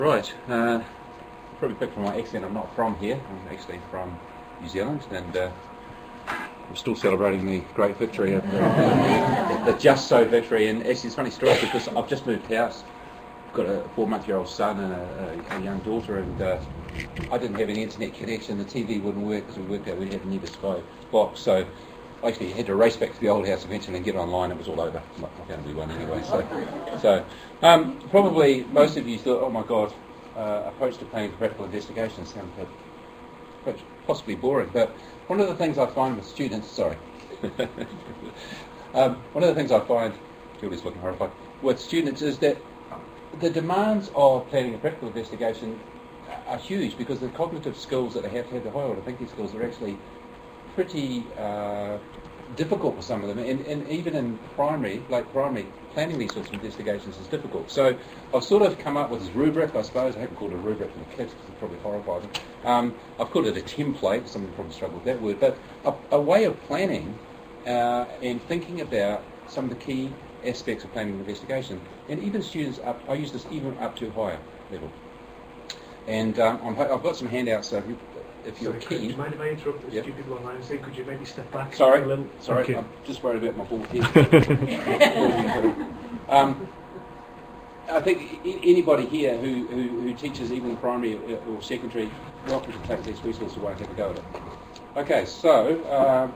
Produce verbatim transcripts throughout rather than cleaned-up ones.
Right, uh, probably picked from my accent, I'm not from here, I'm actually from New Zealand, and uh, we're still celebrating the great victory of the, the Just So victory. And actually it's a funny story because I've just moved house. I've got a four month year old son and a, a, a young daughter, and uh, I didn't have an internet connection, the T V wouldn't work because we worked out we had neither Sky box, so I actually had to race back to the old house eventually and get online. It was all over. I'm not going to be one anyway. So, so um, probably most of you thought, oh my God, uh, approach to planning for practical investigation sounds a bit possibly boring. But one of the things I find with students, sorry, um, one of the things I find, Julie's looking horrified, with students is that the demands of planning a practical investigation are huge because the cognitive skills that they have to have, the high order thinking skills, are actually pretty uh, difficult for some of them, and, and even in primary, like primary, planning these sorts of investigations is difficult. So I've sort of come up with this rubric, I suppose. I haven't called it a rubric for the kids because it's probably horrifying. Um, I've called it a template. Some people probably struggle with that word, but a, a way of planning uh, and thinking about some of the key aspects of planning an investigation. And even students up, I use this even up to higher level. And um, I'm, I've got some handouts, so if, you, if you're Sorry, keen... do you mind if I interrupt the yep. few people online and say, could you maybe step back Sorry, a little? sorry, Okay. I'm just worried about my bald head. um, I think I- anybody here who, who, who teaches even primary or, or secondary, welcome to take these resources away and have a go at it. Okay, so... Um,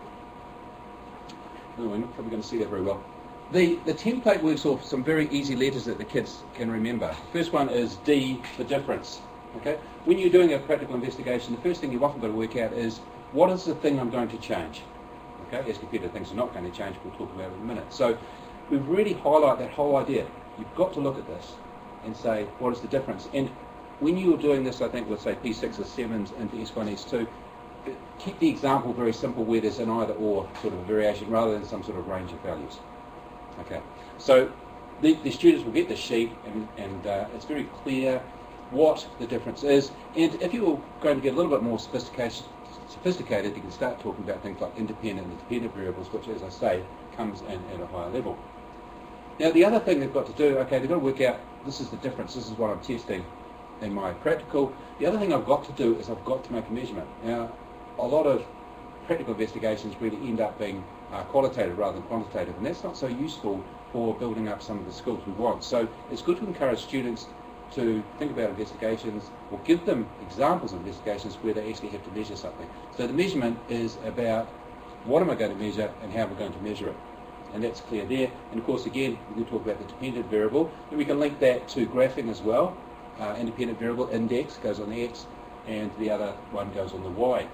oh, we're not probably going to see that very well. The, the template works off some very easy letters that the kids can remember. First one is D, the difference. Okay? When you're doing a practical investigation, the first thing you've often got to work out is, what is the thing I'm going to change? Okay? As compared to things are not going to change, we'll talk about it in a minute. So we really highlight that whole idea. You've got to look at this and say, what is the difference? And when you're doing this, I think, with, say, P six or sevens into S one, S two, keep the example very simple where there's an either or sort of a variation rather than some sort of range of values. Okay, so the, the students will get the sheet, and, and uh, it's very clear what the difference is. And if you're going to get a little bit more sophistication, sophisticated, you can start talking about things like independent and dependent variables, which, as I say, comes in at a higher level. Now, the other thing they've got to do, okay, they've got to work out, this is the difference, this is what I'm testing in my practical. The other thing I've got to do is I've got to make a measurement. Now, a lot of practical investigations really end up being uh, qualitative rather than quantitative, and that's not so useful for building up some of the skills we want. So it's good to encourage students to think about investigations or give them examples of investigations where they actually have to measure something. So the measurement is about what am I going to measure and how am I going to measure it. And that's clear there. And of course, again, we can talk about the dependent variable, and we can link that to graphing as well. Uh, independent variable index goes on the X, and the other one goes on the Y.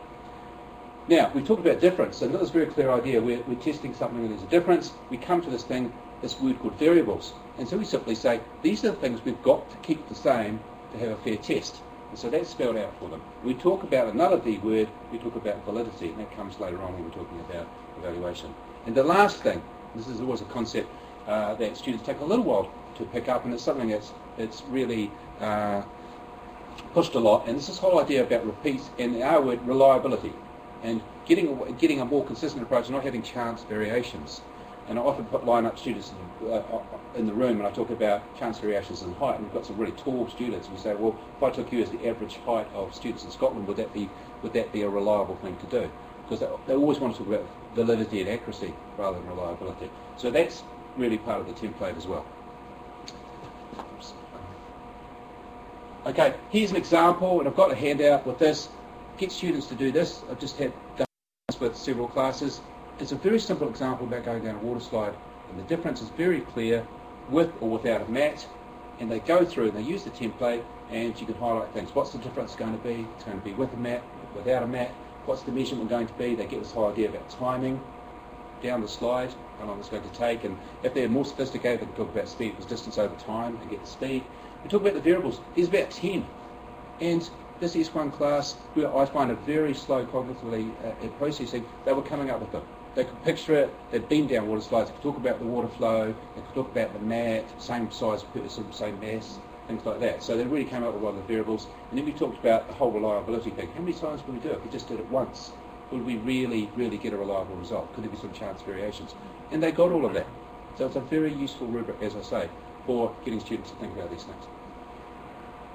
Now, we talk about difference, and that's a very clear idea. We're, we're testing something and there's a difference. We come to this thing, this word called variables. And so we simply say, these are the things we've got to keep the same to have a fair test. And so that's spelled out for them. We talk about another V word, we talk about validity, and that comes later on when we're talking about evaluation. And the last thing, this is always a concept uh, that students take a little while to pick up, and it's something that's, that's really uh, pushed a lot, and this is this whole idea about repeats and our word, reliability. And getting a, getting a more consistent approach and not having chance variations. And I often put line up students in, uh, in the room and I talk about chance variations in height, and we've got some really tall students, and we say, well, if I took you as the average height of students in Scotland, would that be would that be a reliable thing to do? Because they, they always want to talk about validity and accuracy rather than reliability. So that's really part of the template as well. Oops. Okay, here's an example, and I've got a handout with this. Get students to do this. I've just had done this with several classes. It's a very simple example about going down a water slide, and the difference is very clear, with or without a mat. And they go through and they use the template, and you can highlight things. What's the difference going to be? It's going to be with a mat, without a mat. What's the measurement going to be? They get this whole idea about timing down the slide, how long it's going to take. And if they're more sophisticated, they can talk about speed was distance over time and get the speed. We talk about the variables. There's about ten. And this S one class, where I find it very slow cognitively uh, at processing, they were coming up with them. They could picture it, they'd been down water slides, they could talk about the water flow, they could talk about the mat, same size person, same mass, things like that. So they really came up with a lot of the variables. And then we talked about the whole reliability thing. How many times could we do it? If we just did it once, would we really, really get a reliable result? Could there be some chance variations? And they got all of that. So it's a very useful rubric, as I say, for getting students to think about these things.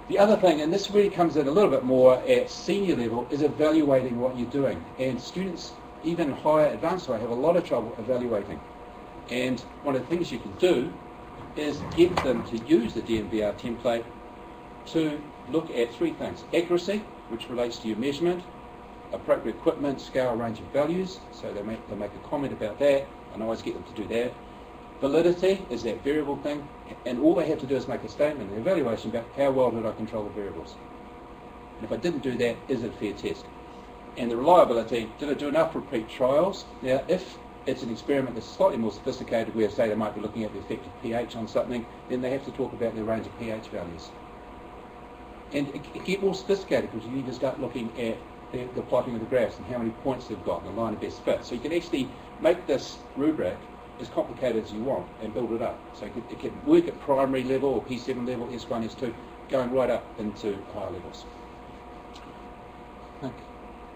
The other thing, and this really comes in a little bit more at senior level, is evaluating what you're doing. And students, even higher, advanced higher, have a lot of trouble evaluating. And one of the things you can do is get them to use the D M V R template to look at three things. Accuracy, which relates to your measurement, appropriate equipment, scale, range of values, so they make, they make a comment about that, and I always get them to do that. Validity is that variable thing, and all they have to do is make a statement, an evaluation about how well did I control the variables. And if I didn't do that, is it a fair test? And the reliability, did I do enough repeat trials? Now, if it's an experiment that's slightly more sophisticated, where say they might be looking at the effective pH on something, then they have to talk about their range of pH values. And it get more sophisticated, because you need to start looking at the, the plotting of the graphs and how many points they've got and the line of best fit. So you can actually make this rubric as complicated as you want and build it up. So it can, it can work at primary level or P seven level, S one, S two, going right up into higher levels. Okay.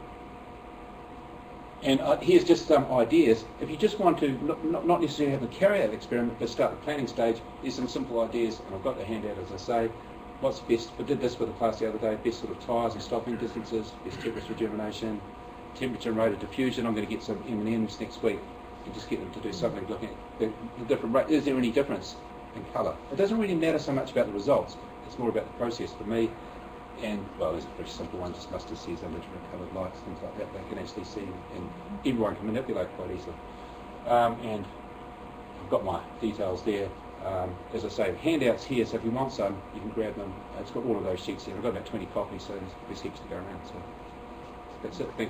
And uh, here's just some ideas. If you just want to not, not necessarily have a carry out experiment, but start the planning stage, there's some simple ideas, and I've got the handout as I say. What's best? I did this with a class the other day. Best sort of tyres and stopping distances, best temperature regeneration, temperature and rate of diffusion. I'm going to get some M and M's next week and just get them to do something looking at the, the different rate. Is there any difference in colour? It doesn't really matter so much about the results. It's more about the process for me. And, well, there's a very simple one, just mustard seeds under different coloured lights, things like that. They can actually see, and everyone can manipulate quite easily. Um, and I've got my details there. Um, as I say, handouts here, so if you want some, you can grab them. Uh, it's got all of those sheets here. I've got about twenty copies, so there's, there's heaps to go around. So that's it. Thanks.